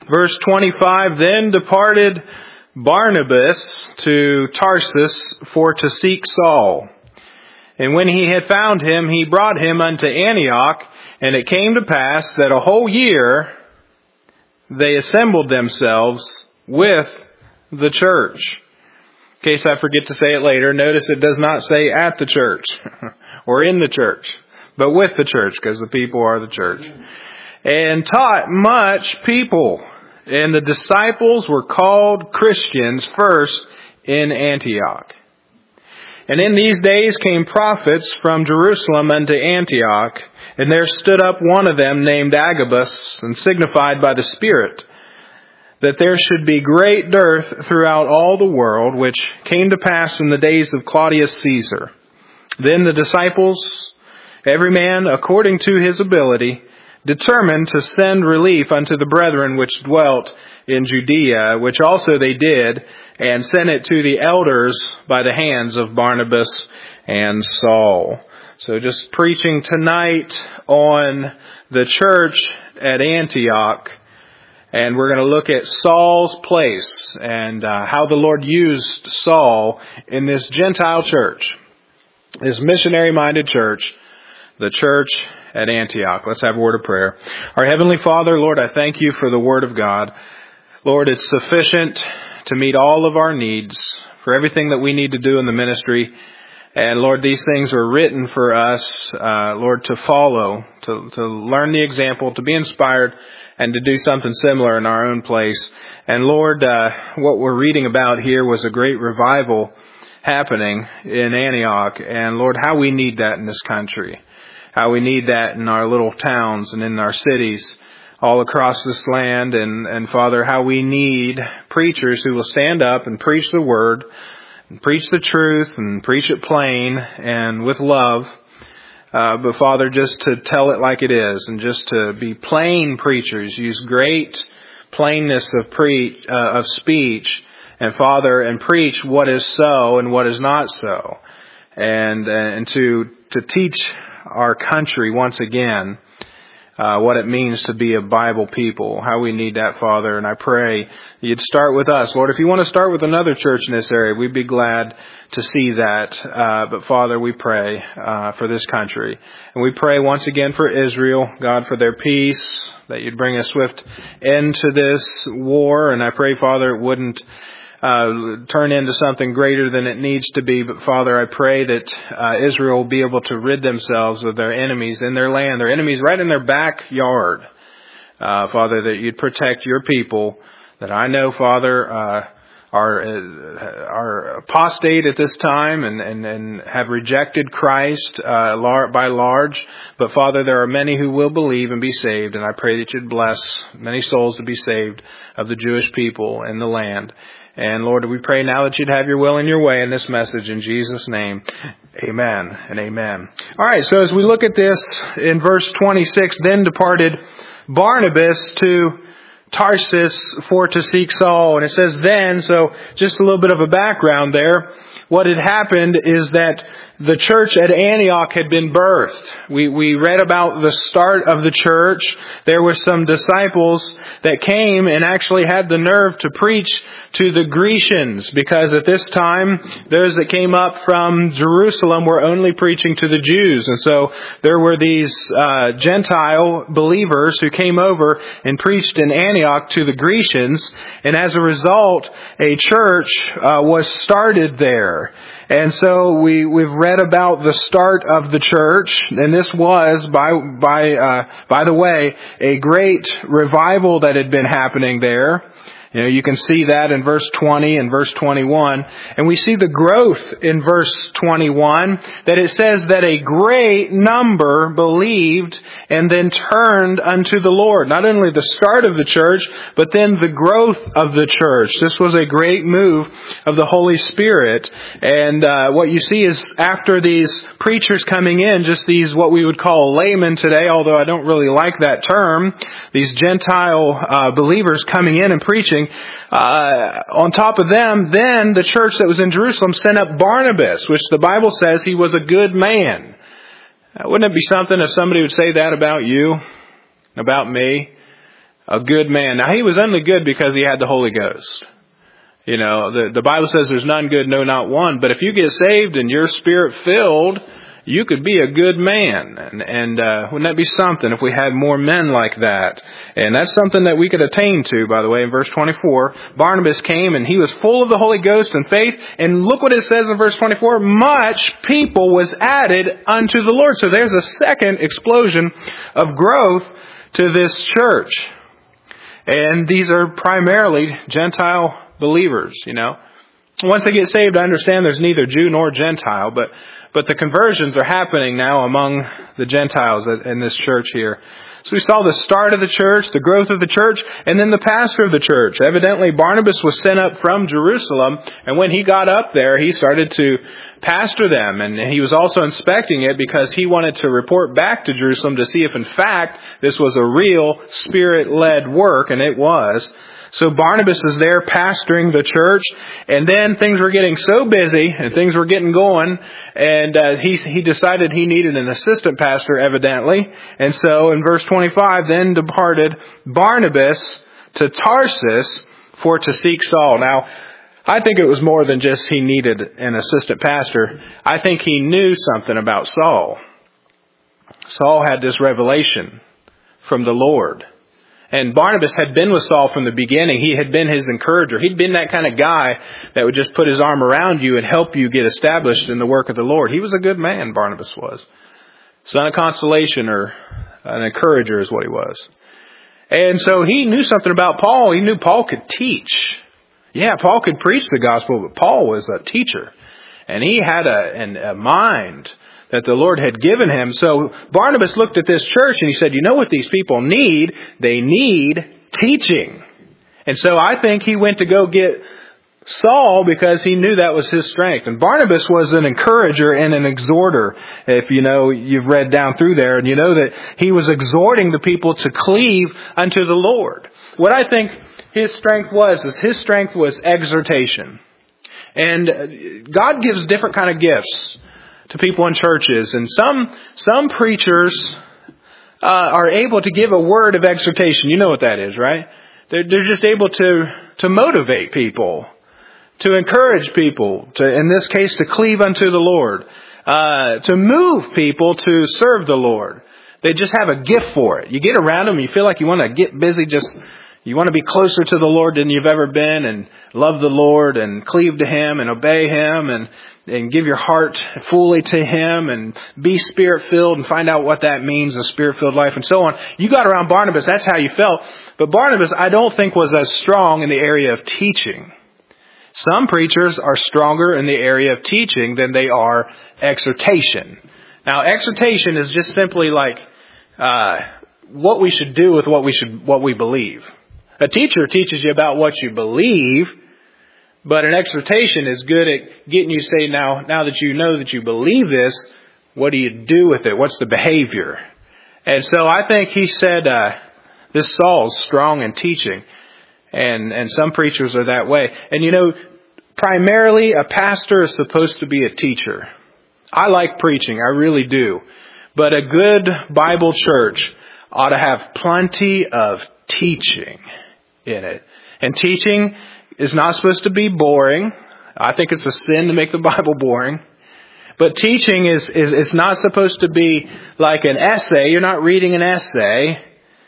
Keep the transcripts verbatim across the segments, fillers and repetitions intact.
Verse twenty-five, then departed Barnabas to Tarsus for to seek Saul. And when he had found him, he brought him unto Antioch. And it came to pass that a whole year they assembled themselves with the church. In case I forget to say it later, notice it does not say at the church or in the church, but with the church, because the people are the church. And taught much people. And the disciples were called Christians first in Antioch. And in these days came prophets from Jerusalem unto Antioch, and there stood up one of them named Agabus, and signified by the Spirit, that there should be great dearth throughout all the world, which came to pass in the days of Claudius Caesar. Then the disciples, every man according to his ability, determined to send relief unto the brethren which dwelt in Judea, which also they did, and sent it to the elders by the hands of Barnabas and Saul. So just preaching tonight on the church at Antioch, and we're going to look at Saul's place and uh, how the Lord used Saul in this Gentile church, this missionary-minded church, the church at Antioch. Let's have a word of prayer. Our Heavenly Father, Lord, I thank you for the Word of God. Lord, it's sufficient to meet all of our needs, for everything that we need to do in the ministry. And Lord, these things are written for us, uh, Lord, to follow, to, to learn the example, to be inspired, and to do something similar in our own place. And Lord, uh, what we're reading about here was a great revival happening in Antioch. And Lord, how we need that in this country. How we need that in our little towns and in our cities all across this land. And, and Father, how we need preachers who will stand up and preach the Word, and preach the truth and preach it plain and with love. Uh, but Father, just to tell it like it is and just to be plain preachers, use great plainness of pre uh, of speech, and Father, and preach what is so and what is not so, and and to to teach our country once again uh, what it means to be a Bible people, how we need that, Father. And I pray you'd start with us. Lord, if you want to start with another church in this area, we'd be glad to see that. Uh, but Father, we pray uh, for this country. And we pray once again for Israel, God, for their peace, that you'd bring a swift end to this war. And I pray, Father, it wouldn't Uh, turn into something greater than it needs to be. But Father, I pray that uh, Israel will be able to rid themselves of their enemies in their land, their enemies right in their backyard. Uh, Father, that you'd protect your people that I know, Father, uh, are uh, are apostate at this time and, and, and have rejected Christ uh, lar- by large. But Father, there are many who will believe and be saved, and I pray that you'd bless many souls to be saved of the Jewish people in the land. And Lord, we pray now that you'd have your will and your way in this message in Jesus' name. Amen and amen. All right, so as we look at this in verse twenty-six, then departed Barnabas to Tarsus for to seek Saul. And it says then, so just a little bit of a background there. What had happened is that the church at Antioch had been birthed. We we read about the start of the church. There were some disciples that came and actually had the nerve to preach to the Grecians, because at this time, those that came up from Jerusalem were only preaching to the Jews. And so there were these uh, Gentile believers who came over and preached in Antioch to the Grecians. And as a result, a church uh, was started there. And so we, we've read about the start of the church, and this was, by by uh, by the way, a great revival that had been happening there. You know, you can see that in verse twenty and verse twenty-one. And we see the growth in verse twenty-one, that it says that a great number believed and then turned unto the Lord. Not only the start of the church, but then the growth of the church. This was a great move of the Holy Spirit. And uh, what you see is after these preachers coming in, just these what we would call laymen today, although I don't really like that term, these Gentile uh, believers coming in and preaching, Uh, on top of them, then the church that was in Jerusalem sent up Barnabas, which the Bible says he was a good man. Uh, wouldn't it be something if somebody would say that about you, about me? a good man. Now, he was only good because he had the Holy Ghost. You know, the, the Bible says there's none good, no, not one. But if you get saved and you're Spirit-filled, you could be a good man. And, and uh, wouldn't that be something if we had more men like that? And that's something that we could attain to, by the way. In verse twenty-four, Barnabas came and he was full of the Holy Ghost and faith. And look what it says in verse twenty-four, much people was added unto the Lord. So there's a second explosion of growth to this church. And these are primarily Gentile believers, you know. Once they get saved, I understand there's neither Jew nor Gentile, but but the conversions are happening now among the Gentiles in this church here. So we saw the start of the church, the growth of the church, and then the pastor of the church. Evidently, Barnabas was sent up from Jerusalem, and when he got up there, he started to pastor them. And he was also inspecting it because he wanted to report back to Jerusalem to see if, in fact, this was a real Spirit-led work, and it was. So Barnabas is there pastoring the church, and then things were getting so busy and things were getting going, and uh, he he decided he needed an assistant pastor, evidently. And so in verse twenty-five, then departed Barnabas to Tarsus for to seek Saul. Now, I think it was more than just he needed an assistant pastor. I think he knew something about Saul. Saul had this revelation from the Lord. And Barnabas had been with Saul from the beginning. He had been his encourager. He'd been that kind of guy that would just put his arm around you and help you get established in the work of the Lord. He was a good man, Barnabas was. Son of consolation, or an encourager is what he was. And so he knew something about Paul. He knew Paul could teach. Yeah, Paul could preach the gospel, but Paul was a teacher. And he had a, an, a mind that the Lord had given him. So Barnabas looked at this church and he said, you know what these people need? They need teaching. And so I think he went to go get Saul because he knew that was his strength. And Barnabas was an encourager and an exhorter. If you know, you've read down through there, and you know that he was exhorting the people to cleave unto the Lord. What I think his strength was, is his strength was exhortation. And God gives different kind of gifts to people in churches. And some some preachers uh, are able to give a word of exhortation. You know what that is, right? They're, they're just able to, to motivate people, to encourage people, to, in this case, to cleave unto the Lord, uh, to move people to serve the Lord. They just have a gift for it. You get around them, you feel like you want to get busy, just you want to be closer to the Lord than you've ever been, and love the Lord and cleave to Him and obey Him, and and give your heart fully to Him and be Spirit-filled and find out what that means, a Spirit-filled life and so on. You got around Barnabas, that's how you felt. But Barnabas, I don't think, was as strong in the area of teaching. Some preachers are stronger in the area of teaching than they are exhortation. Now, exhortation is just simply like uh, what we should do with what we should, what we believe. A teacher teaches you about what you believe, but an exhortation is good at getting you to say, now, now that you know that you believe this, what do you do with it? What's the behavior? And so I think he said, uh, this Saul's strong in teaching. And, and some preachers are that way. And you know, primarily a pastor is supposed to be a teacher. I like preaching. I really do. But a good Bible church ought to have plenty of teaching in it. And teaching is not supposed to be boring. I think it's a sin to make the Bible boring. But teaching is, is, is not supposed to be like an essay. You're not reading an essay.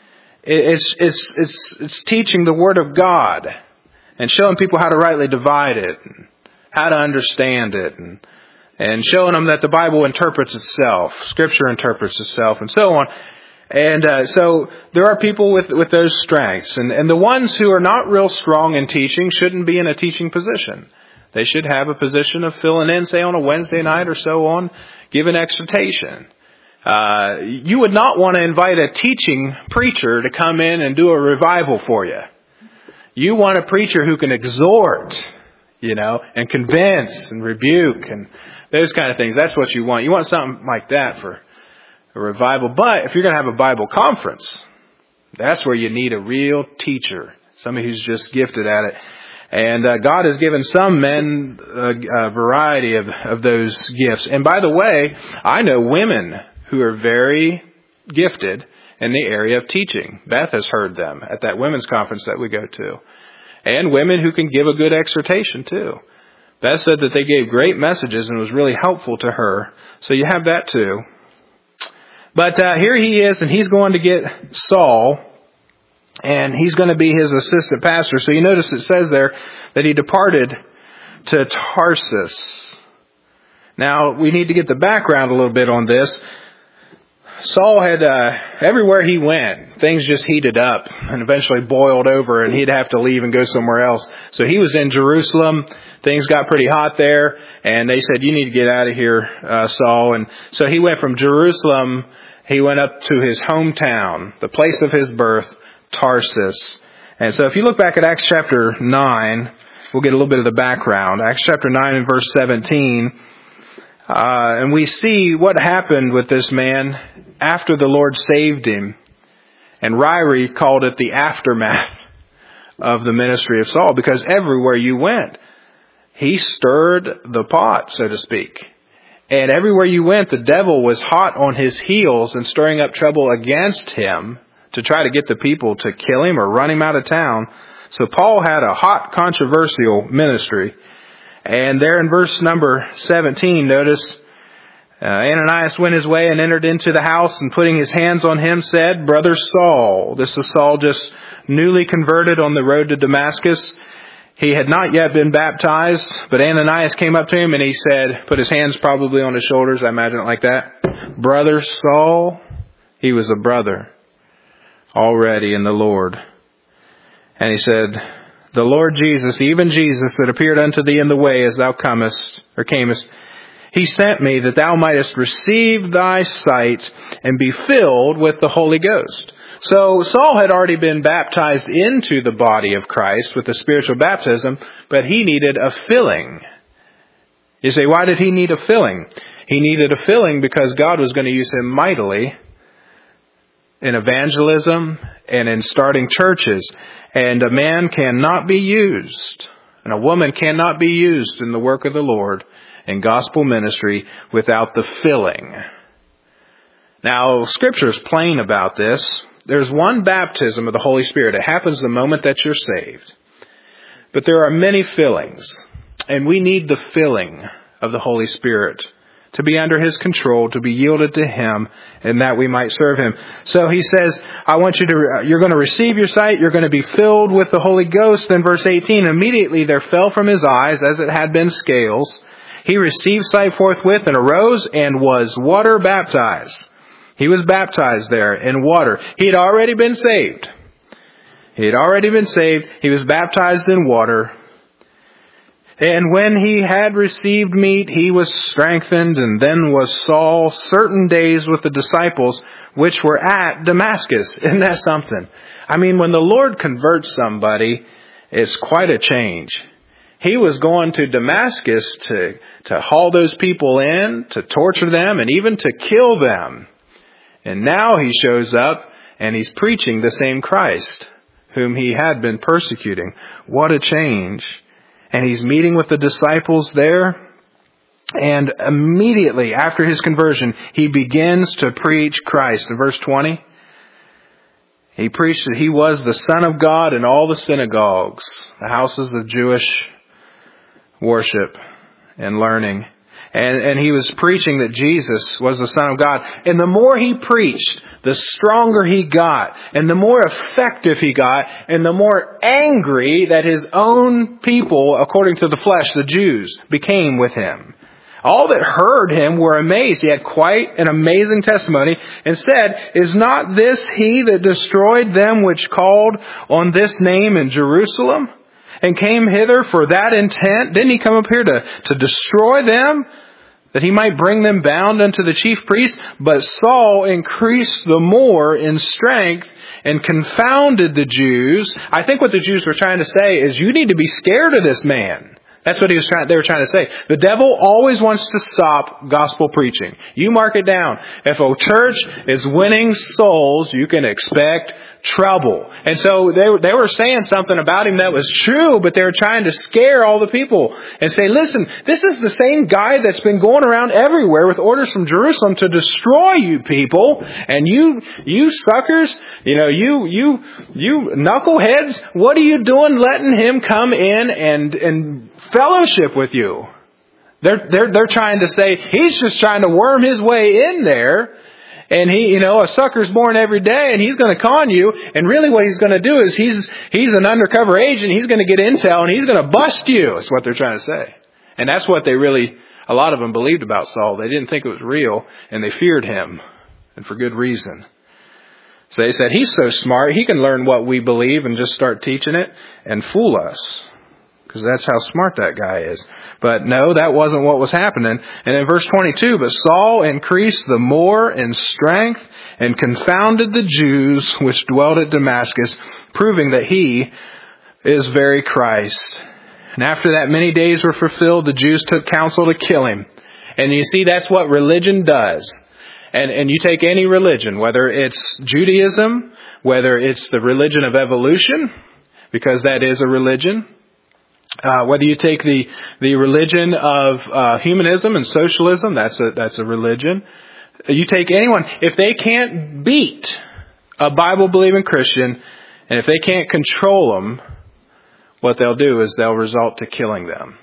It's, it's, it's, it's teaching the Word of God and showing people how to rightly divide it and how to understand it, and, and showing them that the Bible interprets itself, Scripture interprets itself, and so on. And uh, so there are people with, with those strengths. And, and the ones who are not real strong in teaching shouldn't be in a teaching position. They should have a position of filling in, say, on a Wednesday night or so on, giving exhortation. Uh, you would not want to invite a teaching preacher to come in and do a revival for you. You want a preacher who can exhort, you know, and convince and rebuke and those kind of things. That's what you want. You want something like that for a revival. But if you're going to have a Bible conference, that's where you need a real teacher, somebody who's just gifted at it. And uh, God has given some men a, a variety of, of those gifts. And by the way, I know women who are very gifted in the area of teaching. Beth has heard them at that women's conference that we go to. And women who can give a good exhortation too. Beth said that they gave great messages and was really helpful to her. So you have that too. But uh, here he is, and he's going to get Saul, and he's going to be his assistant pastor. So you notice it says there that he departed to Tarsus. Now, we need to get the background a little bit on this. Saul had, uh, everywhere he went, things just heated up and eventually boiled over, and he'd have to leave and go somewhere else. So he was in Jerusalem. Things got pretty hot there, and they said, you need to get out of here, uh, Saul. And so he went from Jerusalem, he went up to his hometown, the place of his birth, Tarsus. And so if you look back at Acts chapter nine, we'll get a little bit of the background. Acts chapter nine and verse seventeen. Uh, and we see what happened with this man after the Lord saved him. And Ryrie called it the aftermath of the ministry of Saul, because everywhere you went, he stirred the pot, so to speak. And everywhere you went, the devil was hot on his heels and stirring up trouble against him to try to get the people to kill him or run him out of town. So Paul had a hot, controversial ministry. And there in verse number seventeen, notice, uh, Ananias went his way and entered into the house, and putting his hands on him said, Brother Saul. This is Saul, just newly converted on the road to Damascus. He had not yet been baptized, but Ananias came up to him and he said, put his hands probably on his shoulders, I imagine it like that. Brother Saul. He was a brother already in the Lord. And he said, the Lord Jesus, even Jesus that appeared unto thee in the way as thou comest, or camest, he sent me that thou mightest receive thy sight and be filled with the Holy Ghost. So Saul had already been baptized into the body of Christ with the spiritual baptism, but he needed a filling. You say, why did he need a filling? He needed a filling because God was going to use him mightily in evangelism and in starting churches. And a man cannot be used, and a woman cannot be used in the work of the Lord in gospel ministry without the filling. Now, Scripture is plain about this. There's one baptism of the Holy Spirit. It happens the moment that you're saved. But there are many fillings, and we need the filling of the Holy Spirit to be under His control, to be yielded to Him, and that we might serve Him. So He says, I want you to, you're going to receive your sight, you're going to be filled with the Holy Ghost. Then verse eighteen, immediately there fell from his eyes, as it had been scales. He received sight forthwith and arose and was water baptized. He was baptized there in water. He had already been saved. He had already been saved. He was baptized in water. And when he had received meat, he was strengthened, and then was Saul certain days with the disciples which were at Damascus. Isn't that something? I mean, when the Lord converts somebody, it's quite a change. He was going to Damascus to, to haul those people in, to torture them, and even to kill them. And now he shows up, and he's preaching the same Christ, whom he had been persecuting. What a change. And he's meeting with the disciples there. And immediately after his conversion, he begins to preach Christ. In verse twenty, he preached that he was the Son of God in all the synagogues, the houses of Jewish worship and learning. And, and he was preaching that Jesus was the Son of God. And the more he preached, the stronger he got. And the more effective he got. And the more angry that his own people, according to the flesh, the Jews, became with him. All that heard him were amazed. He had quite an amazing testimony and said, is not this he that destroyed them which called on this name in Jerusalem? And came hither for that intent? Didn't he come up here to, to destroy them? That he might bring them bound unto the chief priests? But Saul increased the more in strength and confounded the Jews. I think what the Jews were trying to say is, you need to be scared of this man. That's what he was trying, they were trying to say. The devil always wants to stop gospel preaching. You mark it down. If a church is winning souls, you can expect trouble. And so they were, they were saying something about him that was true, but they were trying to scare all the people and say, listen, this is the same guy that's been going around everywhere with orders from Jerusalem to destroy you people. And you, you suckers, you know, you, you, you knuckleheads, what are you doing letting him come in and, and fellowship with you? They're, they're, they're trying to say he's just trying to worm his way in there. And he, you know, a sucker's born every day and he's going to con you. And really what he's going to do is he's, he's an undercover agent. He's going to get intel and he's going to bust you. Is what they're trying to say. And that's what they really, a lot of them believed about Saul. They didn't think it was real and they feared him, and for good reason. So they said, he's so smart, he can learn what we believe and just start teaching it and fool us. Because that's how smart that guy is. But no, that wasn't what was happening. And in verse twenty-two, but Saul increased the more in strength and confounded the Jews which dwelt at Damascus, proving that he is very Christ. And after that many days were fulfilled, the Jews took counsel to kill him. And you see, that's what religion does. And, and you take any religion, whether it's Judaism, whether it's the religion of evolution, because that is a religion. Uh, whether you take the, the religion of, uh, humanism and socialism, that's a, that's a religion. You take anyone, if they can't beat a Bible-believing Christian, and if they can't control them, what they'll do is they'll resort to killing them.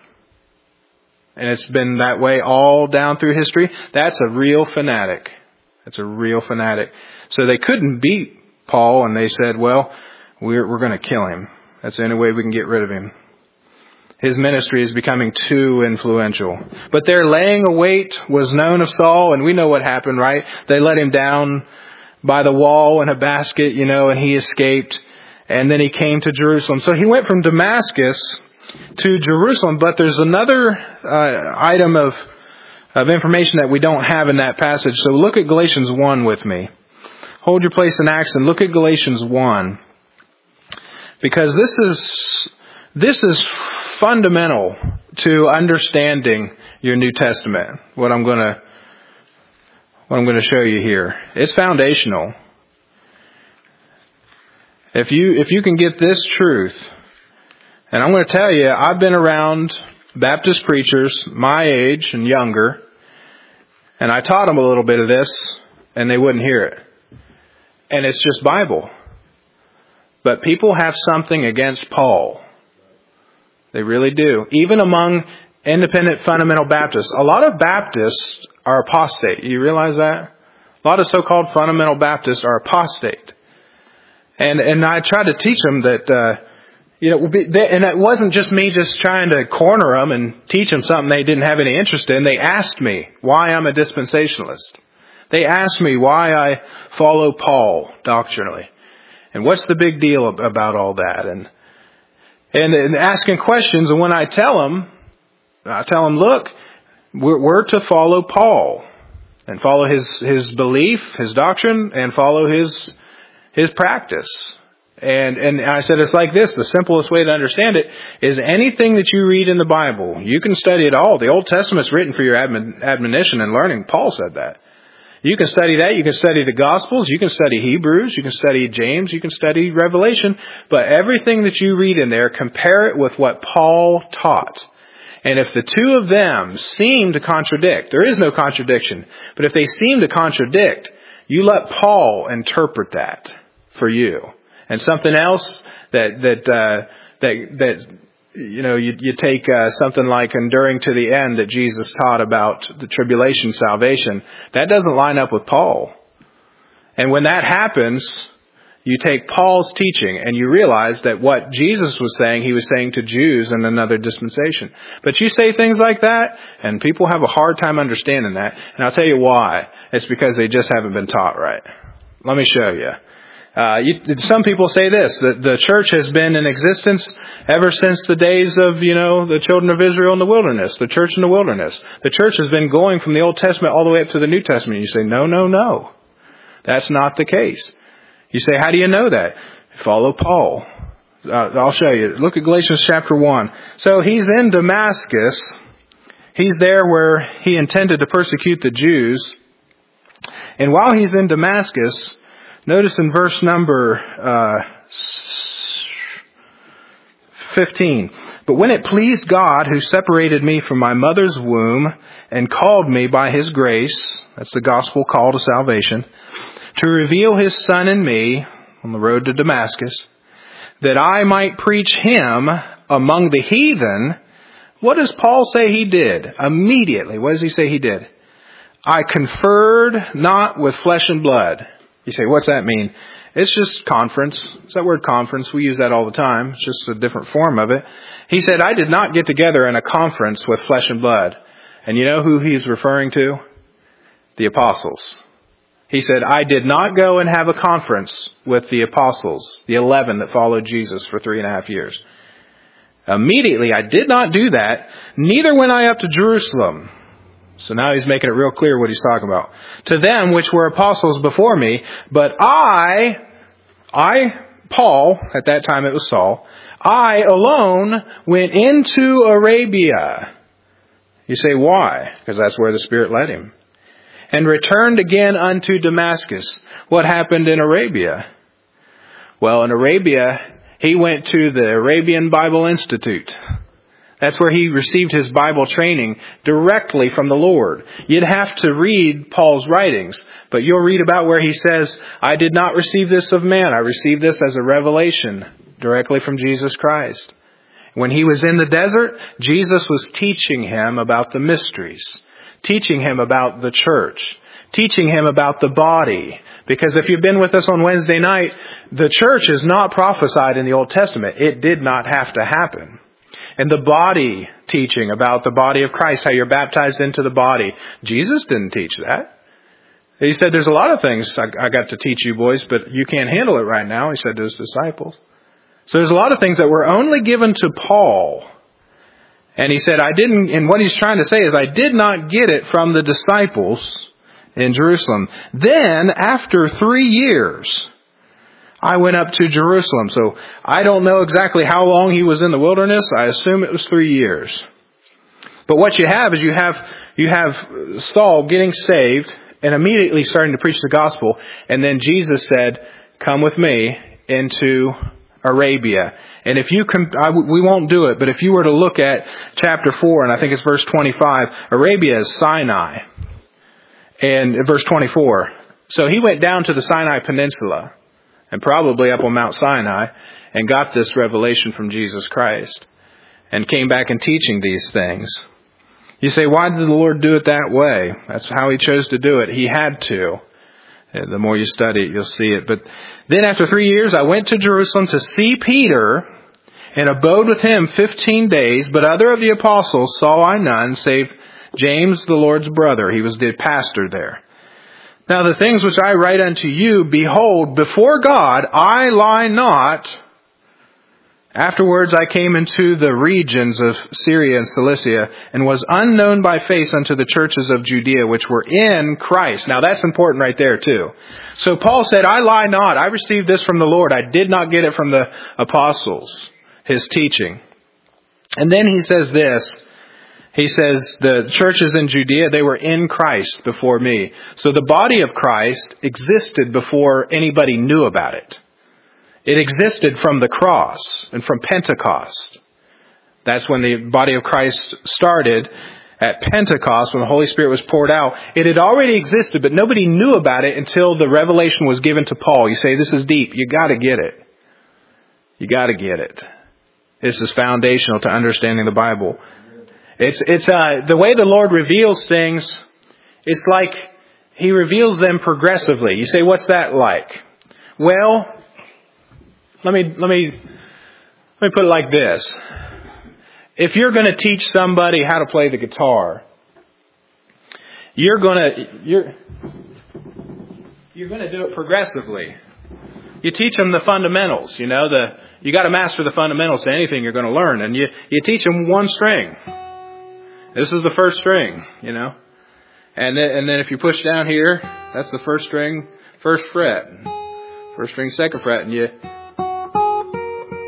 And it's been that way all down through history. That's a real fanatic. That's a real fanatic. So they couldn't beat Paul, and they said, well, we're, we're going to kill him. That's the only way we can get rid of him. His ministry is becoming too influential. But their laying a wait was known of Saul, and we know what happened, right? They let him down by the wall in a basket, you know, and he escaped. And then he came to Jerusalem. So he went from Damascus to Jerusalem. But there's another uh, item of, of information that we don't have in that passage. So look at Galatians one with me. Hold your place in Acts and look at Galatians one. Because this is... This is fundamental to understanding your New Testament. What I'm going to, what I'm going to show you here. It's foundational. If you, if you can get this truth, and I'm going to tell you, I've been around Baptist preachers my age and younger, and I taught them a little bit of this, and they wouldn't hear it. And it's just Bible. But people have something against Paul. They really do. Even among independent fundamental Baptists. A lot of Baptists are apostate. You realize that? A lot of so-called fundamental Baptists are apostate. And and I tried to teach them that, uh, you know, and it wasn't just me just trying to corner them and teach them something they didn't have any interest in. They asked me why I'm a dispensationalist. They asked me why I follow Paul doctrinally. And what's the big deal about all that? And And, and asking questions, and when I tell them, I tell them, look, we're, we're to follow Paul and follow his his belief, his doctrine, and follow his his practice. And and I said it's like this: the simplest way to understand it is anything that you read in the Bible, you can study it all. The Old Testament's written for your admon, admonition and learning. Paul said that. You can study that. You can study the Gospels. You can study Hebrews. You can study James. You can study Revelation. But everything that you read in there, compare it with what Paul taught. And if the two of them seem to contradict, there is no contradiction, but if they seem to contradict, you let Paul interpret that for you. And something else that, that, uh, that, that, you know, you, you take uh, something like enduring to the end that Jesus taught about the tribulation salvation. That doesn't line up with Paul. And when that happens, you take Paul's teaching and you realize that what Jesus was saying, he was saying to Jews in another dispensation. But you say things like that, and people have a hard time understanding that. And I'll tell you why. It's because they just haven't been taught right. Let me show you. Uh, you, some people say this, that the church has been in existence ever since the days of, you know, the children of Israel in the wilderness, the church in the wilderness. The church has been going from the Old Testament all the way up to the New Testament. You say, no, no, no. That's not the case. You say, how do you know that? Follow Paul. Uh, I'll show you. Look at Galatians chapter one. So he's in Damascus. He's there where he intended to persecute the Jews. And while he's in Damascus, notice in verse number uh, fifteen. But when it pleased God, who separated me from my mother's womb and called me by His grace, that's the gospel call to salvation, to reveal His Son in me on the road to Damascus, that I might preach Him among the heathen. What does Paul say he did? Immediately, what does he say he did? I conferred not with flesh and blood. You say, what's that mean? It's just conference. It's that word conference. We use that all the time. It's just a different form of it. He said, I did not get together in a conference with flesh and blood. And you know who he's referring to? The apostles. He said, I did not go and have a conference with the apostles, the eleven that followed Jesus for three and a half years. Immediately, I did not do that. Neither went I up to Jerusalem. So now he's making it real clear what he's talking about. To them which were apostles before me, but I, I, Paul, at that time it was Saul, I alone went into Arabia. You say, why? Because that's where the Spirit led him. And returned again unto Damascus. What happened in Arabia? Well, in Arabia, he went to the Arabian Bible Institute. That's where he received his Bible training directly from the Lord. You'd have to read Paul's writings, but you'll read about where he says, I did not receive this of man. I received this as a revelation directly from Jesus Christ. When he was in the desert, Jesus was teaching him about the mysteries, teaching him about the church, teaching him about the body. Because if you've been with us on Wednesday night, the church is not prophesied in the Old Testament. It did not have to happen. And the body teaching about the body of Christ, how you're baptized into the body. Jesus didn't teach that. He said, there's a lot of things I, I got to teach you boys, but you can't handle it right now, he said to his disciples. So there's a lot of things that were only given to Paul. And he said, I didn't, and what he's trying to say is, I did not get it from the disciples in Jerusalem. Then, after three years, I went up to Jerusalem. So I don't know exactly how long he was in the wilderness. I assume it was three years. But what you have is you have, you have Saul getting saved and immediately starting to preach the gospel. And then Jesus said, come with me into Arabia. And if you can, I, we won't do it, but if you were to look at chapter four, and I think it's verse twenty-five, Arabia is Sinai. And verse twenty-four. So he went down to the Sinai Peninsula and probably up on Mount Sinai and got this revelation from Jesus Christ and came back and teaching these things. You say, why did the Lord do it that way? That's how He chose to do it. He had to. The more you study it, you'll see it. But then after three years, I went to Jerusalem to see Peter and abode with him fifteen days. But other of the apostles saw I none, save James, the Lord's brother. He was the pastor there. Now the things which I write unto you, behold, before God I lie not. Afterwards I came into the regions of Syria and Cilicia, and was unknown by face unto the churches of Judea, which were in Christ. Now that's important right there too. So Paul said, I lie not. I received this from the Lord. I did not get it from the apostles, his teaching. And then he says this. He says the churches in Judea, they were in Christ before me. So the body of Christ existed before anybody knew about it. It existed from the cross and from Pentecost. That's when the body of Christ started. At Pentecost, when the Holy Spirit was poured out, it had already existed, but nobody knew about it until the revelation was given to Paul. You say, this is deep. You got to get it. You got to get it. This is foundational to understanding the Bible. It's it's uh, the way the Lord reveals things. It's like He reveals them progressively. You say, what's that like? Well, let me let me let me put it like this. If you're going to teach somebody how to play the guitar, you're going to you're you're going to do it progressively. You teach them the fundamentals. You know, the you got to master the fundamentals to anything you're going to learn, and you you teach them one string. This is the first string, you know. And then, and then if you push down here, that's the first string, first fret. First string, second fret. And you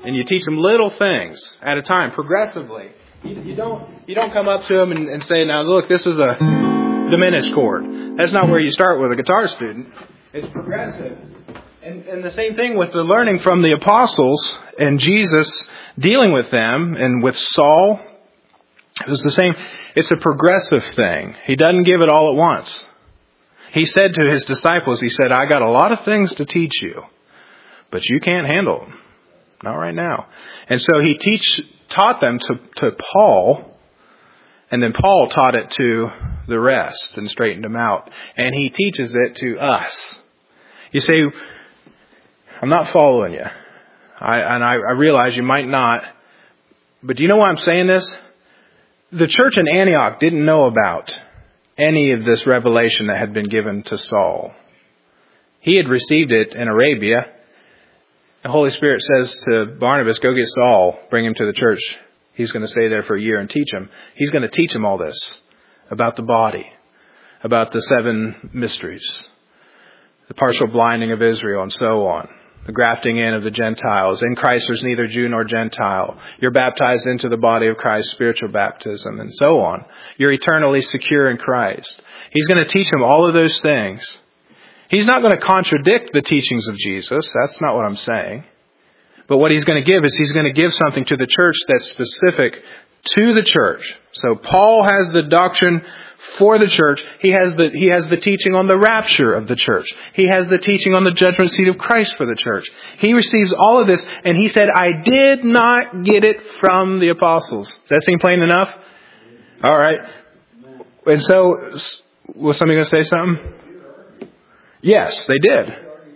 And you teach them little things at a time, progressively. You, you don't you don't come up to them and, and say, now look, this is a diminished chord. That's not where you start with a guitar student. It's progressive. And, and the same thing with the learning from the apostles and Jesus dealing with them and with Saul. It was the same. It's a progressive thing. He doesn't give it all at once. He said to his disciples, he said, I got a lot of things to teach you, but you can't handle them. Not right now. And so he teach, taught them to, to Paul, and then Paul taught it to the rest and straightened them out. And he teaches it to us. You say, I'm not following you. I, and I, I realize you might not. But do you know why I'm saying this? The church in Antioch didn't know about any of this revelation that had been given to Saul. He had received it in Arabia. The Holy Spirit says to Barnabas, go get Saul, bring him to the church. He's going to stay there for a year and teach him. He's going to teach him all this about the body, about the seven mysteries, the partial blinding of Israel, and so on. The grafting in of the Gentiles. In Christ there's neither Jew nor Gentile. You're baptized into the body of Christ, spiritual baptism, and so on. You're eternally secure in Christ. He's going to teach him all of those things. He's not going to contradict the teachings of Jesus. That's not what I'm saying. But what he's going to give is he's going to give something to the church that's specific to the church. So Paul has the doctrine for the church. He has the he has the teaching on the rapture of the church. He has the teaching on the judgment seat of Christ for the church. He receives all of this, and he said, I did not get it from the apostles. Does that seem plain enough? All right. And so, was somebody going to say something? Yes, they did.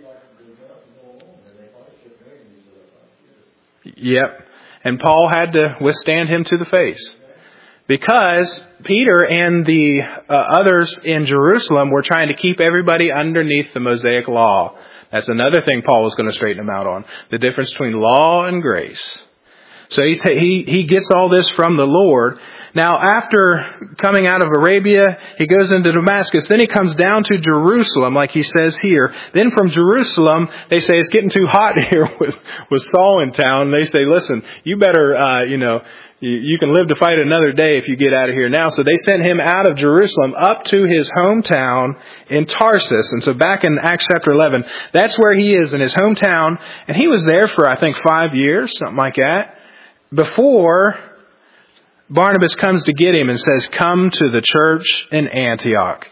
Yep. And Paul had to withstand him to the face. Because Peter and the uh, others in Jerusalem were trying to keep everybody underneath the Mosaic law. That's another thing Paul was going to straighten them out on. The difference between law and grace. So he, t- he, he gets all this from the Lord. Now, after coming out of Arabia, he goes into Damascus. Then he comes down to Jerusalem, like he says here. Then from Jerusalem, they say it's getting too hot here with, with Saul in town. They say, listen, you better, uh, you know, you, you can live to fight another day if you get out of here now. So they sent him out of Jerusalem up to his hometown in Tarsus. And so back in Acts chapter eleven, that's where he is, in his hometown. And he was there for, I think, five years, something like that, before Barnabas comes to get him and says, come to the church in Antioch.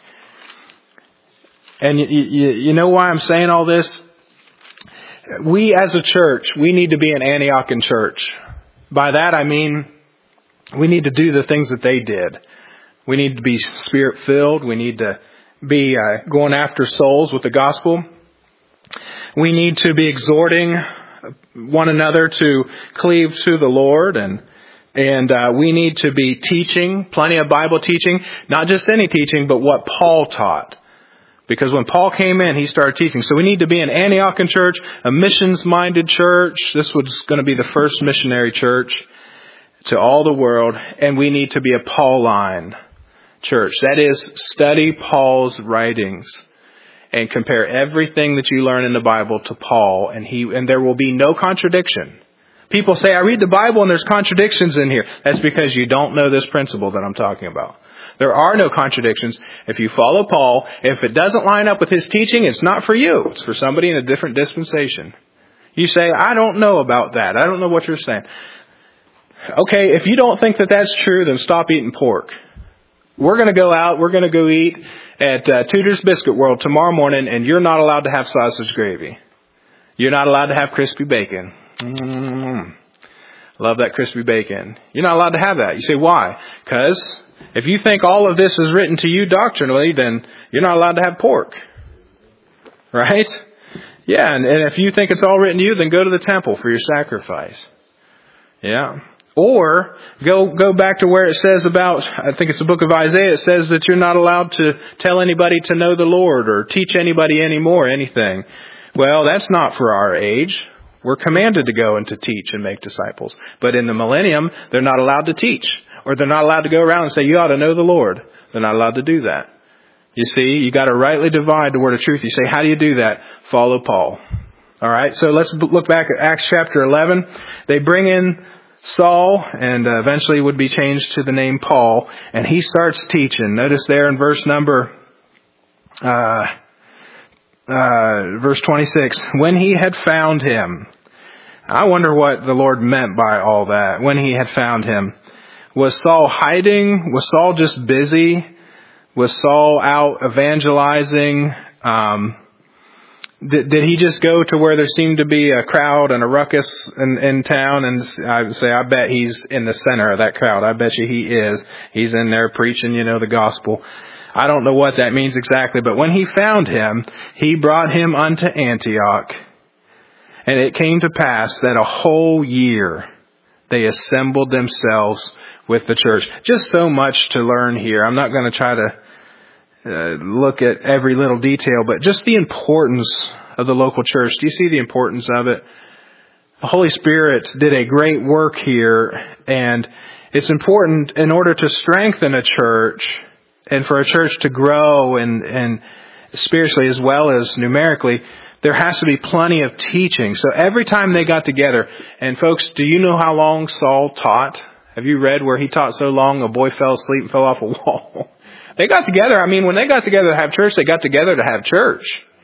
And you, you, you know why I'm saying all this? We as a church, we need to be an Antiochian church. By that I mean, we need to do the things that they did. We need to be Spirit-filled. We need to be uh, going after souls with the gospel. We need to be exhorting one another to cleave to the Lord, and And uh, we need to be teaching, plenty of Bible teaching, not just any teaching, but what Paul taught. Because when Paul came in, he started teaching. So we need to be an Antiochian church, a missions-minded church. This was going to be the first missionary church to all the world. And we need to be a Pauline church. That is, study Paul's writings and compare everything that you learn in the Bible to Paul. And he and there will be no contradiction. People say, I read the Bible and there's contradictions in here. That's because you don't know this principle that I'm talking about. There are no contradictions. If you follow Paul, if it doesn't line up with his teaching, it's not for you. It's for somebody in a different dispensation. You say, I don't know about that. I don't know what you're saying. Okay, if you don't think that that's true, then stop eating pork. We're going to go out. We're going to go eat at uh, Tudor's Biscuit World tomorrow morning, and you're not allowed to have sausage gravy. You're not allowed to have crispy bacon. Mm, love that crispy bacon. You're not allowed to have that. You say, why? Because if you think all of this is written to you doctrinally, then you're not allowed to have pork. Right? Yeah, and, and if you think it's all written to you, then go to the temple for your sacrifice. Yeah. Or go go back to where it says about, I think it's the book of Isaiah, it says that you're not allowed to tell anybody to know the Lord or teach anybody anymore anything. Well, that's not for our age. We're commanded to go and to teach and make disciples. But in the millennium, they're not allowed to teach. Or they're not allowed to go around and say, you ought to know the Lord. They're not allowed to do that. You see, you got to rightly divide the word of truth. You say, how do you do that? Follow Paul. All right, so let's look back at Acts chapter eleven. They bring in Saul, and uh, eventually would be changed to the name Paul, and he starts teaching. Notice there in verse number, uh, uh, verse twenty-six, when he had found him. I wonder what the Lord meant by all that. When he had found him. Was Saul hiding? Was Saul just busy? Was Saul out evangelizing? Um, did, did he just go to where there seemed to be a crowd and a ruckus in, in town? And I would say, I bet he's in the center of that crowd. I bet you he is. He's in there preaching, you know, the gospel. I don't know what that means exactly, but when he found him, he brought him unto Antioch. And it came to pass that a whole year they assembled themselves with the church. Just so much to learn here. I'm not going to try to uh, look at every little detail, but just the importance of the local church. Do you see the importance of it? The Holy Spirit did a great work here, and it's important in order to strengthen a church and for a church to grow and, and spiritually as well as numerically. There has to be plenty of teaching. So every time they got together, and folks, do you know how long Saul taught? Have you read where he taught so long a boy fell asleep and fell off a wall? They got together. I mean, when they got together to have church, they got together to have church.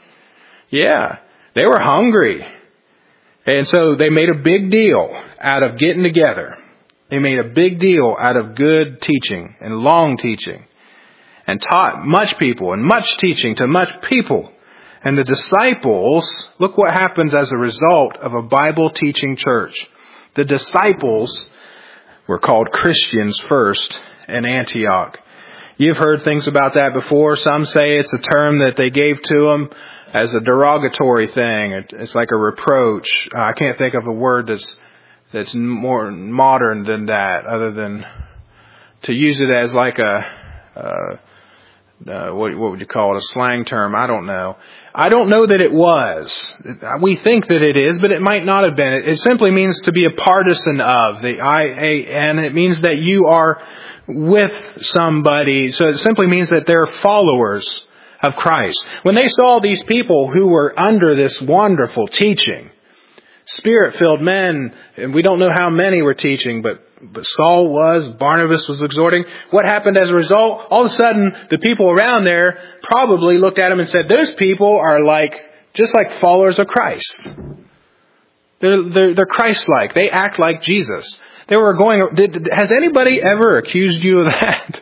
Yeah, they were hungry. And so they made a big deal out of getting together. They made a big deal out of good teaching and long teaching. And taught much people and much teaching to much people. And the disciples, look what happens as a result of a Bible teaching church. The disciples were called Christians first in Antioch. You've heard things about that before. Some say it's a term that they gave to them as a derogatory thing. It's like a reproach. I can't think of a word that's that's more modern than that, other than to use it as like a uh, Uh, what, what would you call it? A slang term? I don't know. I don't know that it was. We think that it is, but it might not have been. It, it simply means to be a partisan of, the I A N. It means that you are with somebody. So it simply means that they're followers of Christ. When they saw these people who were under this wonderful teaching, Spirit-filled men, and we don't know how many were teaching, but But Saul was, Barnabas was exhorting. What happened as a result? All of a sudden, the people around there probably looked at him and said, those people are like, just like followers of Christ. They're, they're, they're Christ-like. They act like Jesus. They were going, did, has anybody ever accused you of that?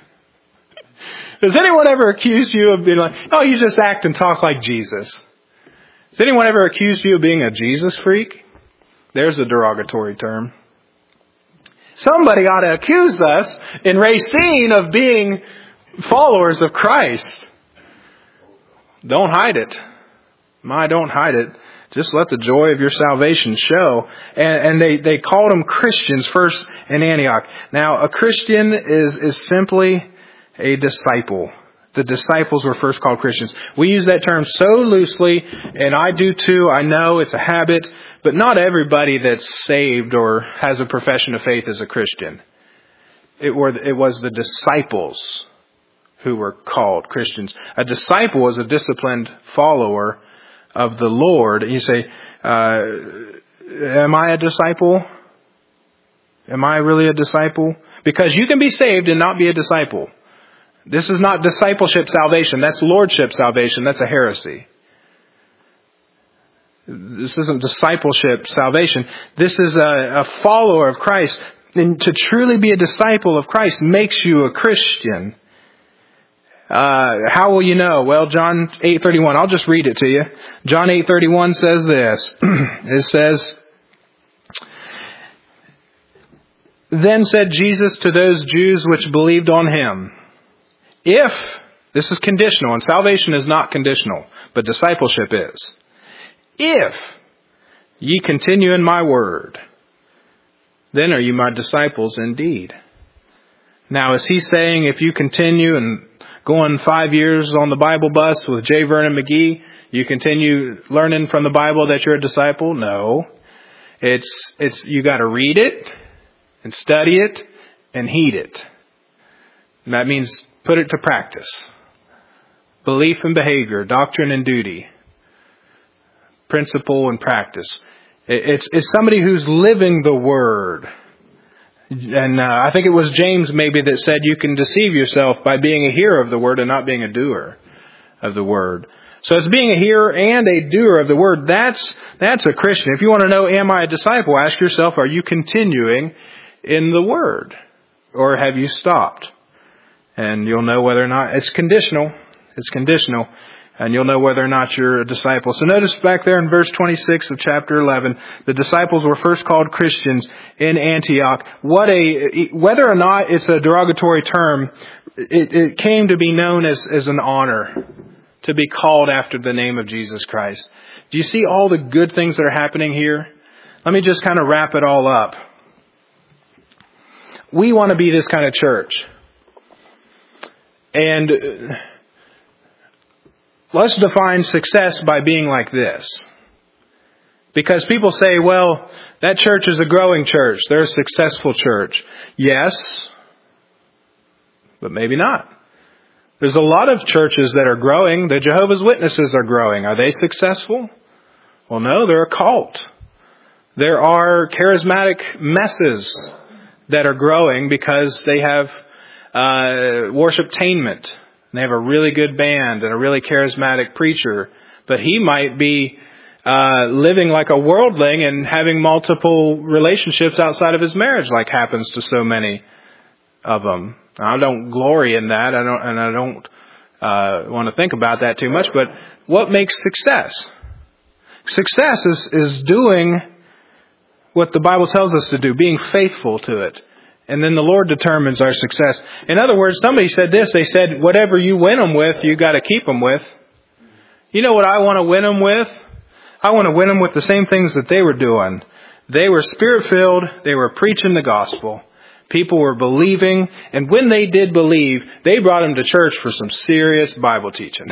Has anyone ever accused you of being like, oh, you just act and talk like Jesus? Has anyone ever accused you of being a Jesus freak? There's a derogatory term. Somebody ought to accuse us in Racine of being followers of Christ. Don't hide it. My, don't hide it. Just let the joy of your salvation show. And, and they, they called them Christians first in Antioch. Now, a Christian is, is simply a disciple. The disciples were first called Christians. We use that term so loosely, and I do too. I know it's a habit, but not everybody that's saved or has a profession of faith is a Christian. It were it was the disciples who were called Christians. A disciple was a disciplined follower of the Lord. You say, uh, am I a disciple? Am I really a disciple? Because you can be saved and not be a disciple. This is not discipleship salvation. That's lordship salvation. That's a heresy. This isn't discipleship salvation. This is a, a follower of Christ. And to truly be a disciple of Christ makes you a Christian. Uh, how will you know? Well, John eight thirty-one. I'll just read it to you. John eight thirty-one says this. It says, then said Jesus to those Jews which believed on him, if, this is conditional, and salvation is not conditional, but discipleship is. If ye continue in my word, then are you my disciples indeed. Now, is he saying if you continue and going five years on the Bible bus with J. Vernon McGee, you continue learning from the Bible that you're a disciple? No. It's, it's, you got to read it and study it and heed it. And that means put it to practice. Belief and behavior, doctrine and duty. principle, and practice. It's, it's somebody who's living the Word. And uh, I think it was James maybe that said you can deceive yourself by being a hearer of the Word and not being a doer of the Word. So it's being a hearer and a doer of the Word. That's, that's a Christian. If you want to know, am I a disciple? Ask yourself, are you continuing in the Word? Or have you stopped? And you'll know whether or not, it's conditional. It's conditional. And you'll know whether or not you're a disciple. So notice back there in verse twenty-six of chapter eleven, the disciples were first called Christians in Antioch. What a, whether or not it's a derogatory term, it, it came to be known as, as an honor to be called after the name of Jesus Christ. Do you see all the good things that are happening here? Let me just kind of wrap it all up. We want to be this kind of church. And let's define success by being like this. Because people say, well, that church is a growing church. They're a successful church. Yes, but maybe not. There's a lot of churches that are growing. The Jehovah's Witnesses are growing. Are they successful? Well, no, they're a cult. There are charismatic messes that are growing because they have uh, worshiptainment. They have a really good band and a really charismatic preacher. But he might be uh, living like a worldling and having multiple relationships outside of his marriage, like happens to so many of them. I don't glory in that. I don't, and I don't uh, want to think about that too much. But what makes success? Success is, is doing what the Bible tells us to do, being faithful to it. And then the Lord determines our success. In other words, somebody said this. They said, whatever you win them with, you got to keep them with. You know what I want to win them with? I want to win them with the same things that they were doing. They were Spirit-filled. They were preaching the gospel. People were believing. And when they did believe, they brought them to church for some serious Bible teaching.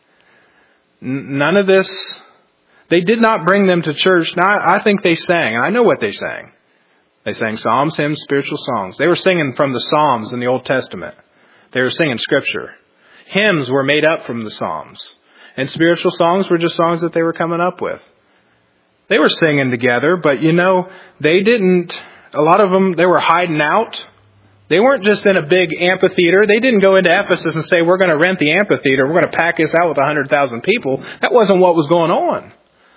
None of this. They did not bring them to church. Now, I think they sang. And I know what they sang. They sang psalms, hymns, spiritual songs. They were singing from the Psalms in the Old Testament. They were singing Scripture. Hymns were made up from the Psalms. And spiritual songs were just songs that they were coming up with. They were singing together, but you know, they didn't, a lot of them, they were hiding out. They weren't just in a big amphitheater. They didn't go into Ephesus and say, we're going to rent the amphitheater. We're going to pack this out with one hundred thousand people. That wasn't what was going on.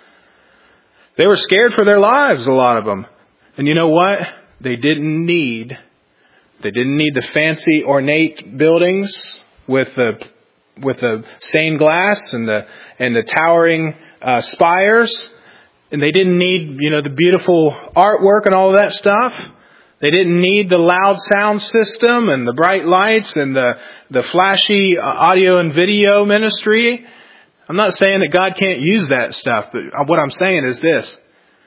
They were scared for their lives, a lot of them. And you know what? They didn't need, they didn't need the fancy ornate buildings with the, with the stained glass and the, and the towering uh, spires. And they didn't need, you know, the beautiful artwork and all of that stuff. They didn't need the loud sound system and the bright lights and the, the flashy audio and video ministry. I'm not saying that God can't use that stuff, but what I'm saying is this.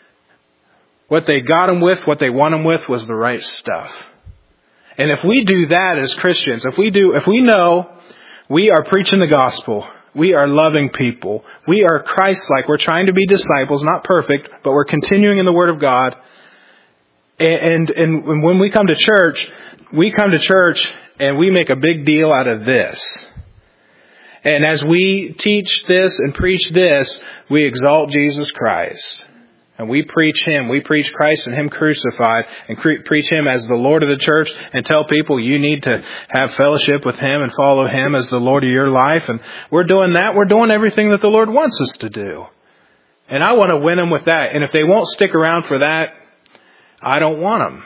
What they got them with, what they won them with was the right stuff. And if we do that as Christians, if we do, if we know we are preaching the gospel, we are loving people, we are Christ-like, we're trying to be disciples, not perfect, but we're continuing in the Word of God. And, and, and when we come to church, we come to church and we make a big deal out of this. And as we teach this and preach this, we exalt Jesus Christ. And we preach Him. We preach Christ and Him crucified and cre- preach Him as the Lord of the church and tell people you need to have fellowship with Him and follow Him as the Lord of your life. And we're doing that. We're doing everything that the Lord wants us to do. And I want to win them with that. And if they won't stick around for that, I don't want them.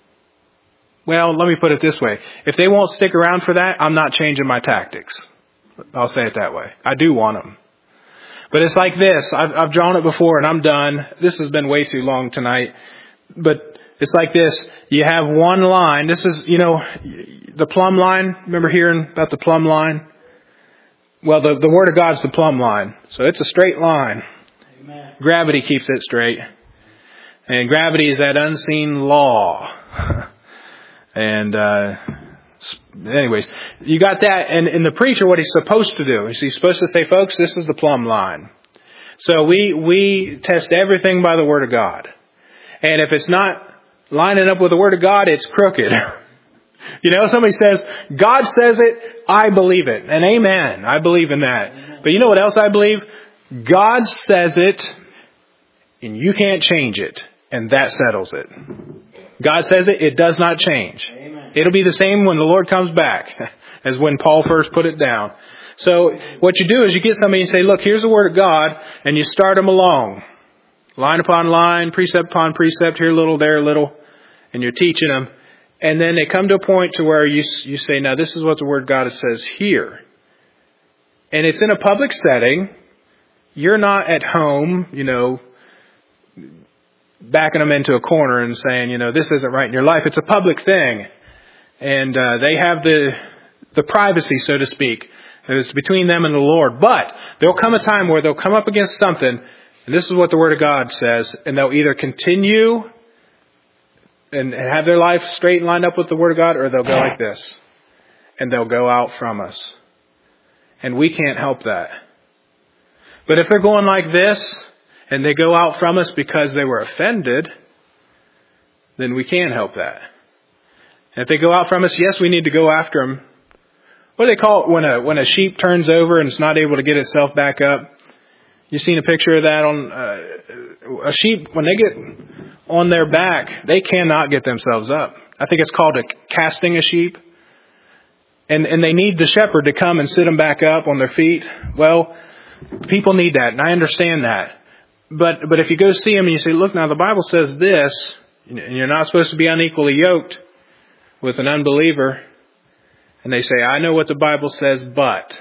Well, let me put it this way. If they won't stick around for that, I'm not changing my tactics. I'll say it that way. I do want them. But it's like this. I've, I've drawn it before and I'm done. This has been way too long tonight. But it's like this. You have one line. This is, you know, the plumb line. Remember hearing about the plumb line? Well, the, the Word of God's the plumb line. So it's a straight line. Amen. Gravity keeps it straight. And gravity is that unseen law. and, uh, Anyways, you got that, and, and the preacher, what he's supposed to do is he's supposed to say, folks, this is the plumb line. So we we test everything by the Word of God. And if it's not lining up with the Word of God, it's crooked. You know, somebody says, God says it, I believe it. And amen, I believe in that. But you know what else I believe? God says it, and you can't change it. And that settles it. God says it, it does not change. Amen. It'll be the same when the Lord comes back as when Paul first put it down. So what you do is you get somebody and say, look, here's the Word of God, and you start them along. Line upon line, precept upon precept, here a little, there a little, and you're teaching them. And then they come to a point to where you you say, now this is what the Word of God says here. And it's in a public setting. You're not at home, you know, backing them into a corner and saying, you know, this isn't right in your life. It's a public thing. And uh, they have the the privacy, so to speak. It's between them and the Lord. But there'll come a time where they'll come up against something, and this is what the Word of God says, and they'll either continue and have their life straight and lined up with the Word of God, or they'll go like this. And they'll go out from us. And we can't help that. But if they're going like this, and they go out from us because they were offended, then we can help that. And if they go out from us, yes, we need to go after them. What do they call it when a when a sheep turns over and it's not able to get itself back up? You've seen a picture of that on uh, a sheep. When they get on their back, they cannot get themselves up. I think it's called a casting a sheep. And and they need the shepherd to come and sit them back up on their feet. Well, people need that, and I understand that. But but if you go see them and you say, look, now the Bible says this, and you're not supposed to be unequally yoked with an unbeliever, and they say, I know what the Bible says, but.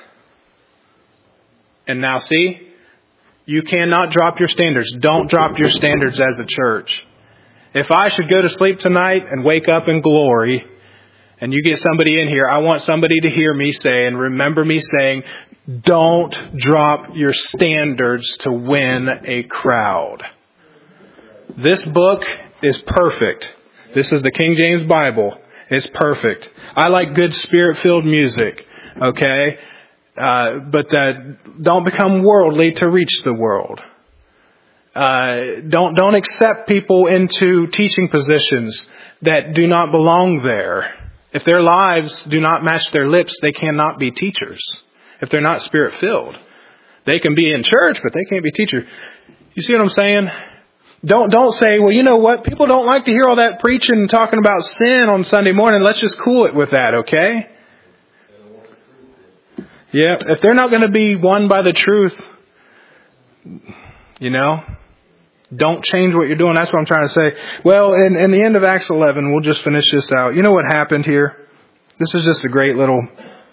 And now see, you cannot drop your standards. Don't drop your standards as a church. If I should go to sleep tonight and wake up in glory, and you get somebody in here, I want somebody to hear me say and remember me saying, don't drop your standards to win a crowd. This book is perfect. This is the King James Bible. It's perfect. I like good Spirit-filled music, okay? Uh, but uh, don't become worldly to reach the world. Uh, don't don't accept people into teaching positions that do not belong there. If their lives do not match their lips, they cannot be teachers. If they're not Spirit-filled, they can be in church, but they can't be teachers. You see what I'm saying? Don't don't say, well, you know what? People don't like to hear all that preaching and talking about sin on Sunday morning. Let's just cool it with that, okay? Yeah, if they're not going to be won by the truth, you know, don't change what you're doing. That's what I'm trying to say. Well, in, in the end of Acts eleven, we'll just finish this out. You know what happened here? This is just a great little,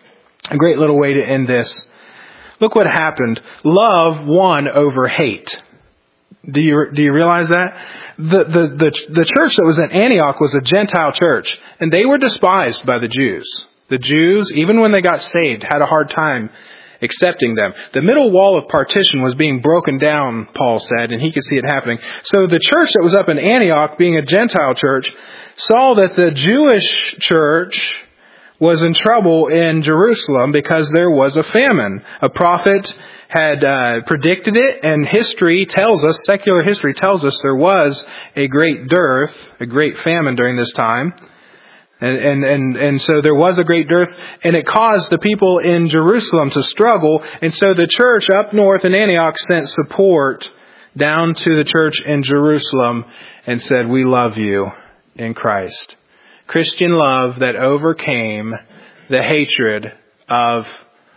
a great little way to end this. Look what happened. Love won over hate. Do you do you realize that? The, the the the church that was in Antioch was a Gentile church, and they were despised by the Jews. The Jews, even when they got saved, had a hard time accepting them. The middle wall of partition was being broken down, Paul said, and he could see it happening. So the church that was up in Antioch, being a Gentile church, saw that the Jewish church was in trouble in Jerusalem because there was a famine. A prophet had uh, predicted it, and history tells us, secular history tells us, there was a great dearth, a great famine during this time. And, and, and, and so there was a great dearth, and it caused the people in Jerusalem to struggle. And so the church up north in Antioch sent support down to the church in Jerusalem and said, we love you in Christ. Christian love that overcame the hatred of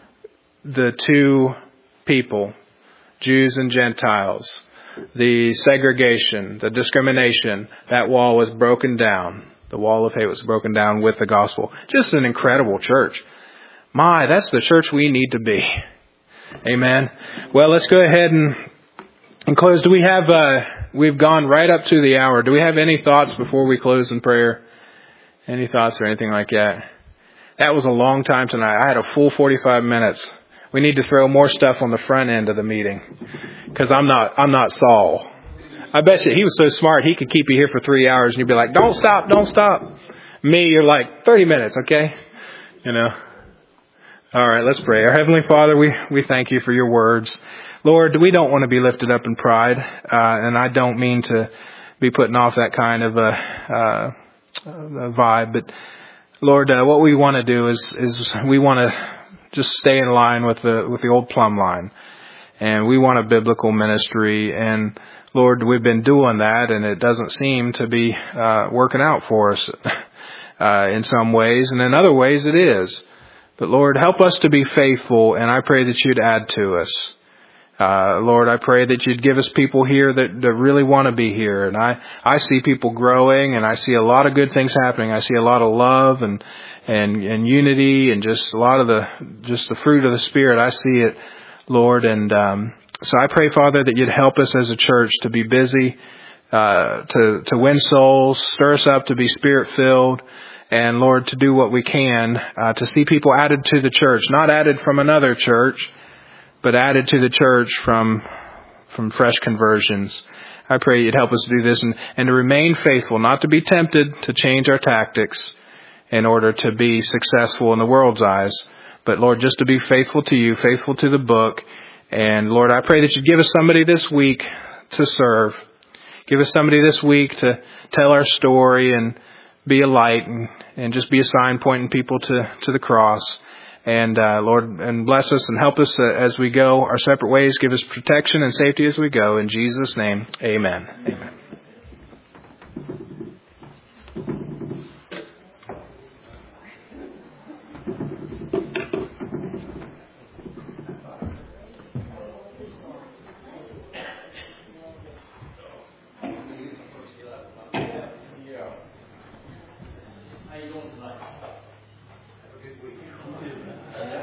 the two people, Jews and Gentiles, the segregation, the discrimination. That wall was broken down. The wall of hate was broken down with the gospel. Just an incredible church. My, that's the church we need to be. Amen. Well, let's go ahead and, and close. Do we have, uh, we've gone right up to the hour. Do we have any thoughts before we close in prayer? Any thoughts or anything like that? That was a long time tonight. I had a full forty-five minutes. We need to throw more stuff on the front end of the meeting. Because I'm not, I'm not Saul. I bet you he was so smart he could keep you here for three hours and you'd be like, don't stop, don't stop. Me, you're like, thirty minutes, okay? You know. All right, let's pray. Our Heavenly Father, we, we thank you for your words. Lord, we don't want to be lifted up in pride. Uh, and I don't mean to be putting off that kind of a, uh, a vibe. But Lord, uh, what we want to do is, is we want to just stay in line with the, with the old plumb line. And we want a biblical ministry. And Lord, we've been doing that, and it doesn't seem to be uh, working out for us uh, in some ways, and in other ways it is. But Lord, help us to be faithful, and I pray that you'd add to us. Uh, Lord, I pray that you'd give us people here that, that really want to be here. And I, I see people growing, and I see a lot of good things happening. I see a lot of love and, and, and unity, and just a lot of the, just the fruit of the Spirit. I see it, Lord. And, um, so I pray, Father, that you'd help us as a church to be busy, uh, to, to win souls, stir us up to be Spirit filled. And Lord, to do what we can, uh, to see people added to the church, not added from another church, but added to the church from, from fresh conversions. I pray you'd help us do this and, and to remain faithful, not to be tempted to change our tactics in order to be successful in the world's eyes, but Lord, just to be faithful to you, faithful to the book. And Lord, I pray that you'd give us somebody this week to serve. Give us somebody this week to tell our story and be a light and, and just be a sign pointing people to, to the cross. And, uh, Lord, and bless us and help us uh, as we go our separate ways. Give us protection and safety as we go. In Jesus' name, amen. Amen. How you doing tonight? Have a good week.